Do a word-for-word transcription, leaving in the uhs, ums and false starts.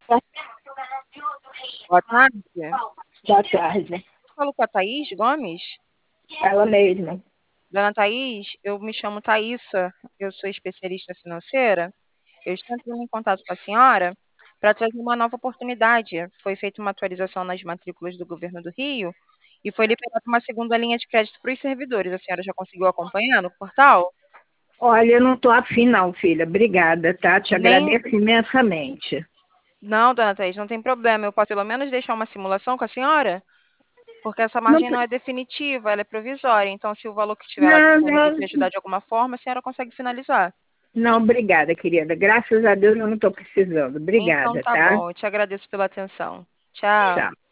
Boa tarde. Boa tarde. Falo com a Thaís Gomes. Ela mesma. Dona Thaís, eu me chamo Thaísa, eu sou especialista financeira. Eu estou entrando em contato com a senhora para trazer uma nova oportunidade. Foi feita uma atualização nas matrículas do governo do Rio e foi liberada uma segunda linha de crédito para os servidores. A senhora já conseguiu acompanhar no portal? Olha, eu não estou afim não, filha. Obrigada, tá? Te Nem. agradeço imensamente. Não, dona Thaís, não tem problema. Eu posso pelo menos deixar uma simulação com a senhora? Porque essa Não, margem não é definitiva, ela é provisória. Então, se o valor que estiver lá não, disponível não, te ajudar de alguma forma, a senhora consegue finalizar. não, obrigada, querida. Graças a Deus eu não estou precisando. Então, Obrigada, tá tá? bom. Eu te agradeço pela atenção. Tchau. Tchau.